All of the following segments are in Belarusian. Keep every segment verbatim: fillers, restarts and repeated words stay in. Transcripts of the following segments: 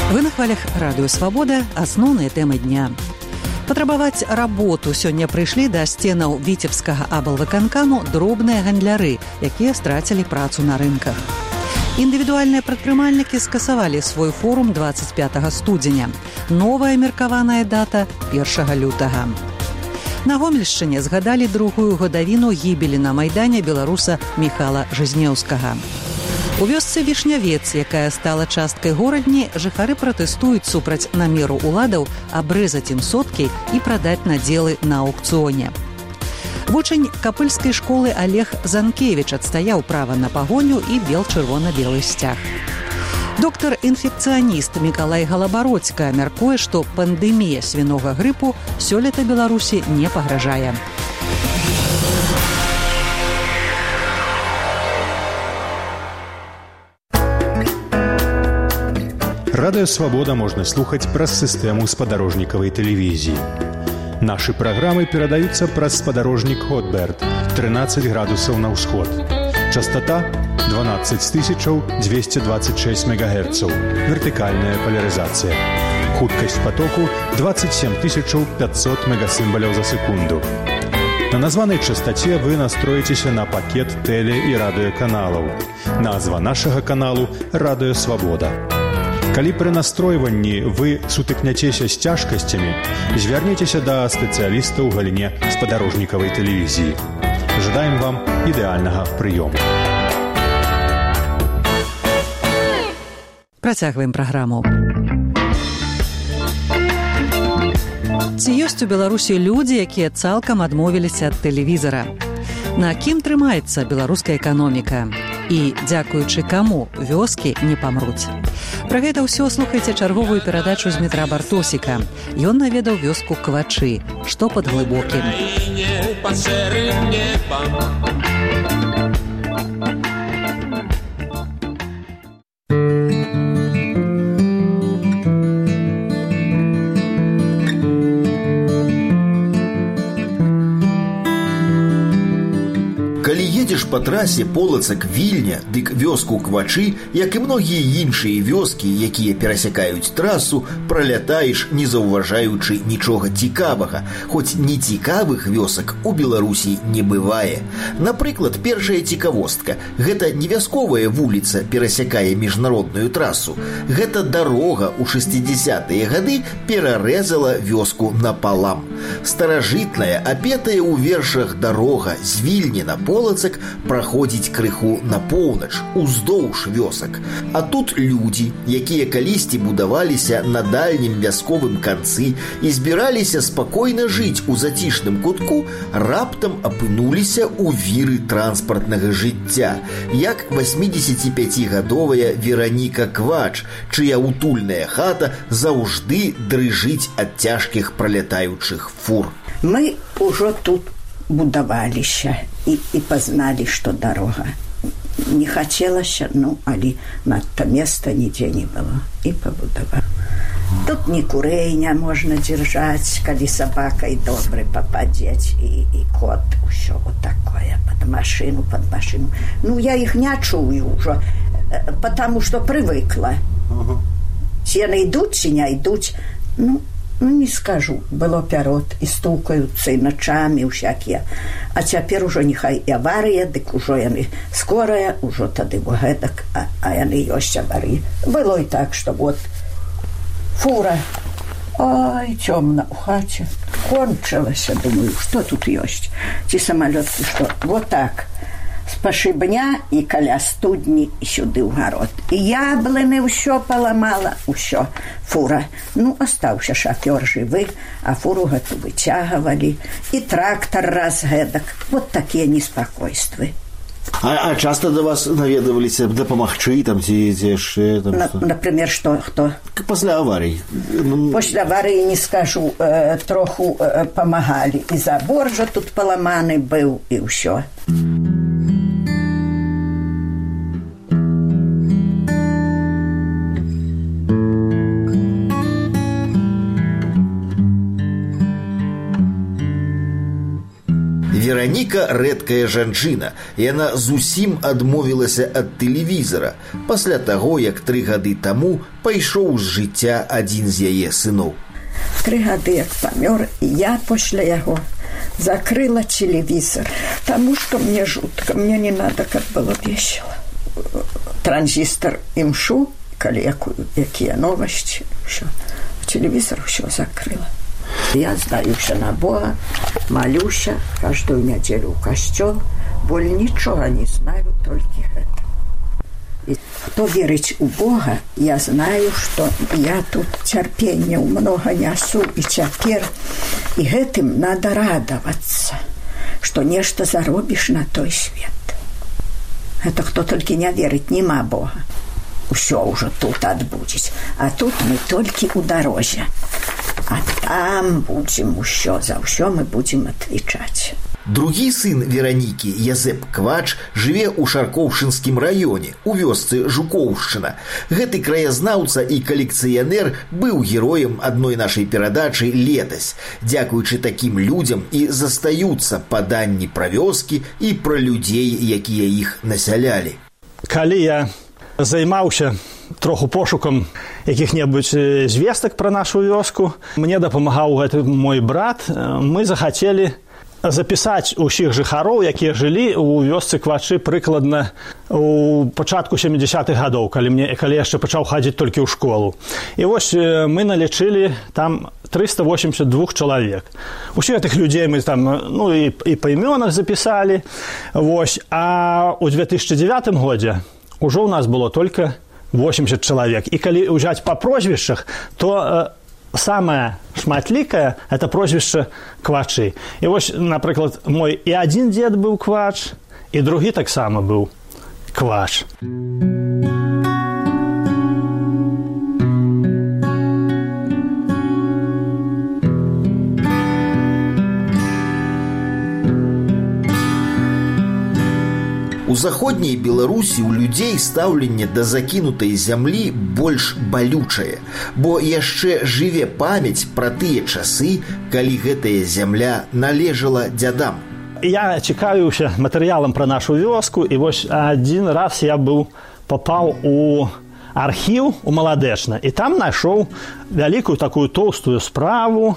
Вы на хвалях радыё «Свабода», асноўныя тэмы дня. Патрабаваць работу сёння прыйшлі да сценаў віцебскага аблвыканкаму дробныя гандляры, якія страцілі працу на рынках. Індывідуальныя прадпрымальнікі скасавалі свой форум дваццаць пятага студзеня. Новая меркаваная дата першага лютага. На Гомельшчыне згадалі другую гадавіну гібелі на майдане беларуса Міхала Жизнеўскага. У вёсцы Вішнявец, якая стала часткай горадні, жыхары пратэстуюць супраць намеру ўладаў абрэзаць ім соткі і прадаць надзелы на аўкцыёне. Вучань капыльскай школы Олег Занкевіч адстаяў права на пагоню і бел-чырвона-белы сцяг. Доктар-інфекцыяніст Мікалай Галабародзька мяркуе, што пандэмія свінога грыпу сёлета Беларусі не пагражае. Радыё «Свабода» можна слухаць праз сістэму спадарожнікавай тэлевізіі. Нашы праграмы перадаюцца праз спадарожнік Хотберт, трынаццаць градусаў на ўсход. Частата дванаццаць тысяч дзвесце дваццаць шэсць мегагерцаў, вертыкальная палярызацыя. Хуткасць патоку дваццаць сем тысяч пятьсот мегасімбаляў за секунду. На названай частаце вы настроіцеся на пакет тэле- і радыёканалаў. Назва нашага каналу «Радыё «Свабода». Калі пры настройванні вы сутыкняцеся з цяжкасцямі, звярніцеся да спецыяліста ў галіне спадарожнікавай тэлевізіі. Жадаем вам ідэальнага прыёму. Працягваем праграму. Ці ёсць у Беларусі людзі, якія цалкам адмовіліся ад тэлевізара? На кім трымаецца беларуская эканоміка? І дзякуючы каму вёскі не памруць? Пра гэта ўсё слухайце чарговую перадачу з Дмітра Бартосіка. Ён наведаў вёску Квачы, што пад Глыбокім. Па трасе Полацак-Вільня, дык вёску Квачы, як і многія іншыя вёскі, якія перасякаюць трасу, пралятаеш, не заўважаючы нічога цікавага, хоць нецікавых вёсак у Беларусі не бывае. Напрыклад, першая цікавостка – гэта не вясковая вуліца перасякае міжнародную трасу. Гэта дарога ў шэсцідзесятыя гады перарэзала вёску напалам. Старажытная, апетая ў вершах дарога з Вільні на Полацак праходзіць крыху на поўнач, уздоўж вёсак. А тут людзі, якія калісьці будаваліся на дальнім вясковым канцы і збіраліся спакойна жыць у зацішным кутку, раптам апынуліся ў віры транспартнага жыцця, як васьмідзесяціпяцігадовая Вераніка Квач, чыя утульная хата заўжды дрыжыць ад цяжкіх пралятаючых фур. Мы ўжо тут будаваліся і, і пазналі, што дарога. Не хацелася, ну, але надта места нідзе не было. І пабудавалі. Тут ні курэй не можна дзяржаць, калі сабакай добры пападзець, і, і кот, усё вот такое, пад машыну, пад машыну. Ну, я іх не чую ўжо, потому што прывыкла. Ці яны ідуць, ці не ідуць, ну, Ну, не скажу, было пярот, і стукаюцца, і начамі ўсякія. А цяпер ужо няхай і аварыя, дык ужо яны скорая, ужо тады во гэтак, а, а яны ёсць аварыі. Было і так, што вот фура, ой, цёмна ў хаце, кончылася, думаю, што тут ёсць? Ці самалёт, ці што? Вот так. З пашыбня і каля студні і сюды ў гарод. І яблыны ўсё паламала, ўсё. Фура. Ну, астаўся шафёр жывы, а фуру гэту выцягвалі. І трактар раз гэтак. Вот такія неспакойствы. А, а часта да вас наведаваліся дапамагчы, там, ці яшчэ... На, например, што, хто? Пасля аварый. Пасля аварыі, не скажу, э, троху э, памагалі. І забор жа тут паламаны быў, і ўсё. Вераніка рэдкая жанчына. Яна зусім адмовілася ад тэлевізара пасля таго, як тры гады таму пайшоў з жыцця адзін з яе сыноў. Тры гады як памёр, і я пасля яго закрыла телевизор, потому что мне жутко, мне не надо, как было весело. Транзистор имшу, коли какие новости, все. Телевизор все закрыла. Я сдаюся на Бога, молюся каждую неделю в костел, более ничего не знаю, только это. И кто верит у Бога, я знаю, что я тут терпения много несу и теперь, и этим надо радоваться, что нечто заробишь на той свет. Это кто только не верит, нема Бога. Все уже тут отбудет. А тут мы только у дороге. А там будем все, за все мы будем отвечать. Другі сын Веранікі, Язэп Квач, жыве ў Шаркоўшынскім раёне, у вёсцы Жукоўшчына. Гэты краязнаўца і калекцыянер быў героем адной нашай перадачы летась. Дзякуючы такім людзям і застаюцца паданні пра вёскі і пра людзей, якія іх насялялі. Калі я займаўся троху пошукам якіх-небудзь звестак пра нашу вёску, мне дапамагаў гэты мой брат, мы захацелі запісаць усіх жыхароў, якія жылі ў вёсцы Квачы прыкладна у пачатку сямідзясятых гадоў, калі мне калі яшчэ пачаў хадзіць толькі ў школу. І вось мы налічылі там трыста восемьдесят два чалавек. Усіх гэтых людзей мы там ну і, і па імёнах запісалі. Вось, а ў две тысячи девятым годзе ўжо ў нас было толькі восемьдесят чалавек. І калі ўзяць па прозвішчах, то самое шматлікае – это прозвішча Квачы. І вось, напрыклад, мой і адзін дзед быў Квач, і другі таксама быў Квач. У заходняй Беларусі ў людзей стаўленне да закінутай зямлі больш балючае, бо яшчэ жыве памяць пра тыя часы, калі гэтая зямля належала дзядам. Я цікавіўся матэрыялам пра нашу вёску, і вось адзін раз я быў папаў у архіў у Маладэчна, і там знайшоў вялікую такую тоўстую справу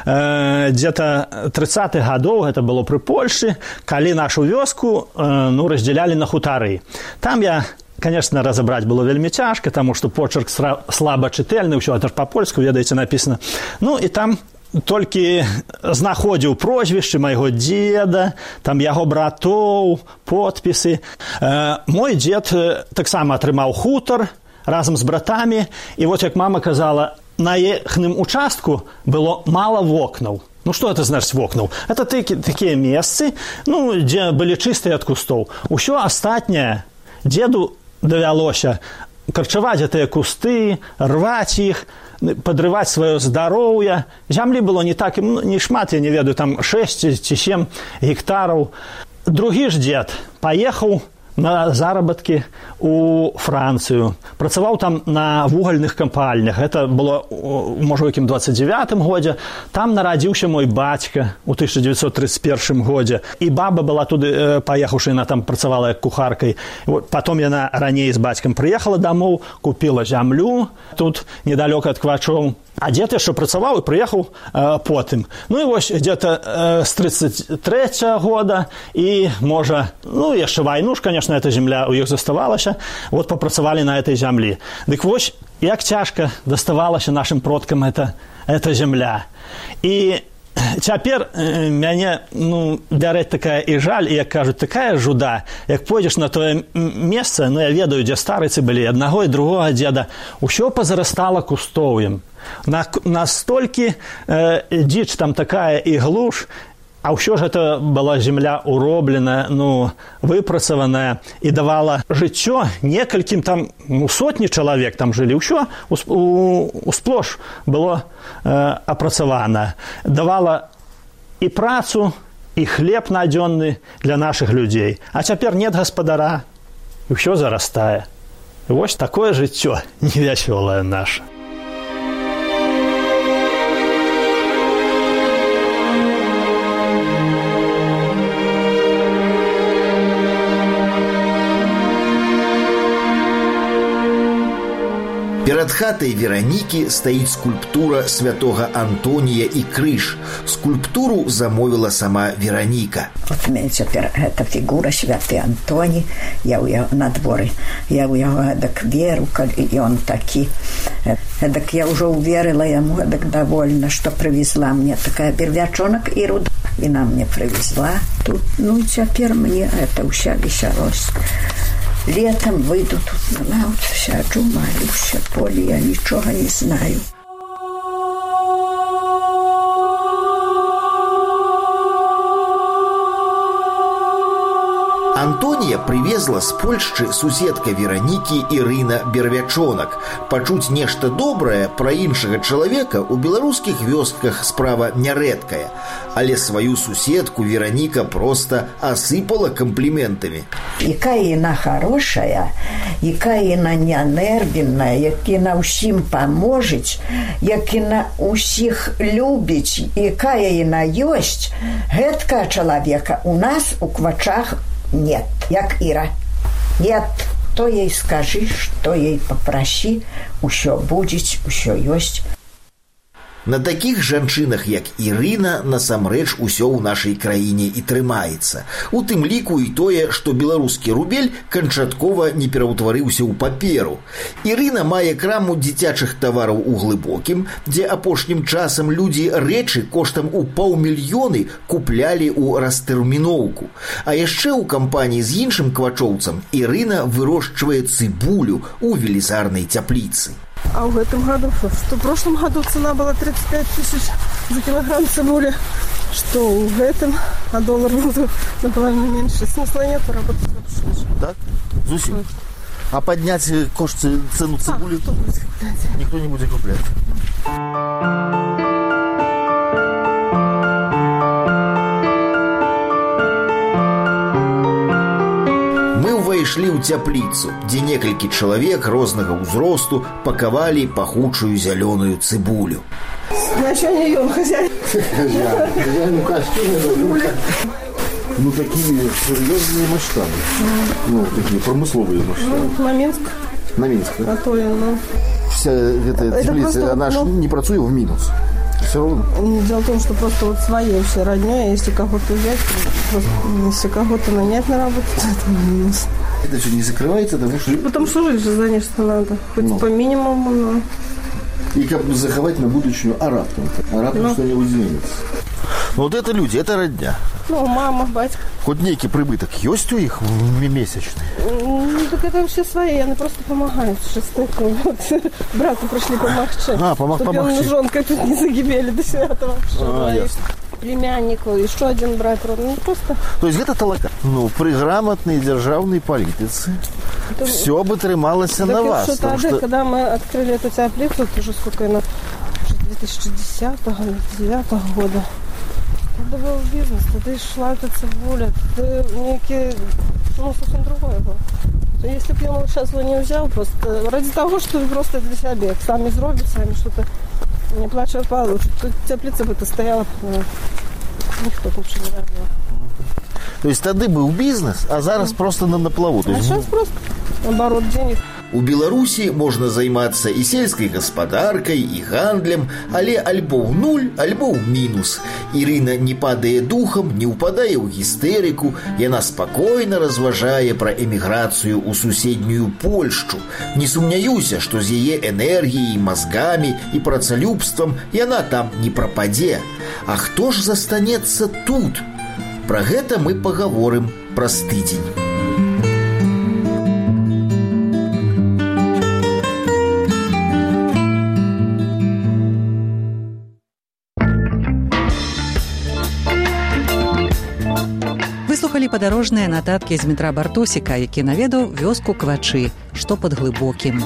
э, дзе-то тридцатых гадоў, гэта было пры Польшы, калі нашу вёску э, ну, раздзялялі на хутары. Там я, конечно, разабраць было вельмі цяжка, таму што почерк слаба чытальны, ўсё это ж па-польску, ведаеце, напісана. Ну і там толькі знаходзіў прозвішчы майго дзеда, там яго братоў, подпісы. Э, мой дзед таксама атрымаў хутар разам з братамі, і вот як мама казала, на іхным участку было мала вокнаў. Ну што это значыць вокнаў? Это такія месцы, ну, дзе былі чыстыя ад кустоў. Усё астатняе дзеду давялося карчаваць гэтыя кусты, рваць іх, падрываць сваё здароўе. Зямлі было не так, не шмат, я не ведаю, там шэсць ці сем гектараў. Другі ж дзед паехаў на заработкі у Францыю. Працаваў там на вугальных кампальнях. Это было, можа, у якім двадцать девятым годзе. Там нарадзіўся мой бацька у тысяча девятьсот тридцать первым годзе. І баба была туды паехаўшы, яна там працавала як кухаркай. Вот, потом яна раней з бацькам прыехала дамоў, купіла зямлю тут недалёка ад Квачоў. А дзед яшчэ працаваў і прыехаў э, потым. Ну і вось где-то э, з тридцать третьего года і, можа, ну, яшчэ вайну ж, конечно, эта земля у іх заставалася, вот попрацавалі на этой зямлі. Дык вось, як цяжка даставалася нашим продкам эта, эта земля. І цяпер э, мяне, ну, бярэ такая і жаль, і, як кажуць, такая жуда, як пойдзеш на тое месца, ну, я ведаю, дзе старыцы былі, аднаго і другога дзеда, усё пазарастала кустоўем. На, настолькі э, дзіч там такая і глуш, а ўсё ж это была земля уробленая, ну, выпрацаваная і давала жыццё некалькім там, ну, сотні чалавек там жылі. Ўсё усплош было э, апрацавана. Давала і працу, і хлеб надзённы для нашых людзей. А цяпер нет гаспадара, і ўсё зарастае. І вось такое жыццё невясёлае наше. Перад хатай Веранікі стаіць скульптура святога Антонія і крыж. Скульптуру замовіла сама Вераніка. Вот у меня теперь эта фигура святый Антоний, я у его на дворе, я у его эдак веру, и он таки, эдак я уже уверила ему, эдак довольна, что привезла мне такая бервячонок и руда, и она мне привезла тут. Ну и теперь мне это уся веселость. Летом выйду тут на лавку, сяджу, молюсь, поле, я ничего не знаю. Антонія привезла з Польшчы суседка Веранікі Ірына Бервячонак. Пачуць нешта добрае пра іншага чалавека ў беларускіх вёсках справа нярэдкая. Але сваю суседку Вераніка проста асыпала кампліментамі. Якая яна хорошая, якая яна нянервенная, як яна ўсім паможыць, як яна ўсіх любіць, якая яна ёсць, гэткага чалавека у нас у Квачах нет, як Ира. Нет, то ей скажи, что ей попроси, усё будзець, усё ёсць. На такіх жанчынах, як Ірына, насамрэч усё ў нашай краіне і трымаецца. У тым ліку і тое, што беларускі рубель канчаткова не пераўтварыўся ў паперу. Ірына мае краму дзіцячых тавараў у Глыбокім, дзе апошнім часам людзі рэчы коштам у паўмільёны куплялі ў растэрміноўку. А яшчэ ў кампаніі з іншым квачоўцам Ірына вырошчвае цыбулю ў велізарнай цяпліцы. А в этом году, что в прошлом году цена была тридцать пять тысяч за килограмм цибули, что в этом, а доллар был наполовину меньше. Смысла нет работать вообще. Так? Зусим? А поднять кошт, цену цибули? А, кто будет куплять? Никто не будет куплять. Прыйшлі ў цяпліцу, дзе некалькі чалавек рознага ўзросту пакавалі пахучую зялёную цыбулю. На що не ён, хазяин? Хазяин. Хазяин в костюме. Ну, такие серьезные масштабы. Ну, такие промысловые масштабы. Ну, на Минск. На Минск, да? А то, ну... Вся эта теплица, она же не працует в минус. Все равно. Дело в том, что просто вот своей все роднёй, если кого-то взять, просто, если кого-то нанять на работу, то это минус. Это все не закрывается, потому что... Потому что жить же, конечно, надо. Хоть ну. по минимуму, но... И как бы заховать на будущее, а раптом. А раптом ну. что-нибудь изменится. Ну вот это люди, это родня. Ну, мама, батька. Хоть некий прибыток есть у них месячный? Ну, так это все свои, они просто помогают. Шестыку. Вот. Брату пришли помогче. А, помог, чтобы помогче. Чтобы он жонкой тут не загибели до святого. А, ясно. Племяннику, еще один брат родной. Ну, просто... То есть это толока. Ну, при грамотной державной политике это... все бы трымалось на вас. Что тогда, что... когда мы открыли эту теплицу, это уже сколько, на две тысячи десятого, две тысячи девятого года. Тогда был бизнес, тогда и шла эта цибуля, тогда некий, ну, совсем другое было. Если бы я его сейчас его не взял, просто ради того, чтобы просто для себя сами сделать, сами что-то не плача получше, то теплица бы-то стояла, никто лучше не робил. То есть тогда был бизнес, а зараз mm. просто на, на плаву. А есть... сейчас просто оборот денег. У Беларусі можна займацца і сельскай гаспадаркай, і гандлем, але альбо ў нуль, альбо ў мінус. Ірына не падае духам, не ўпадае ў гістэрыку, яна спакойна разважае пра эміграцыю ў суседнюю Польшчу. Не сумняюся, што з яе энергіяй, мазгамі і працалюбствам яна там не прападзе. А хто ж застанецца тут? Пра гэта мы пагаворым праз тыдзень. Выслухалі падарожныя нататкі з Дмітра Бартосіка, які наведаў вёску Квачы, што пад Глыбокім.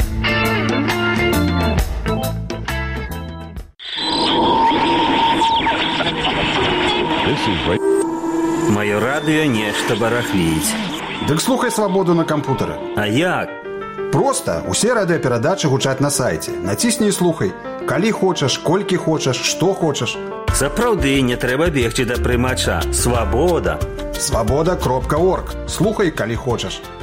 Маё радыё нешта барахліць. Дык слухай «Свабоду» на кампутары. А як? Проста усе радыёперадачы гучаць на сайце. Націсні і слухай. Калі хочаш, колькі хочаш, што хочаш. Сапраўды не трэба бегчы да прымача. Свабода. свабода кропка орг. Слухай, калі хочаш.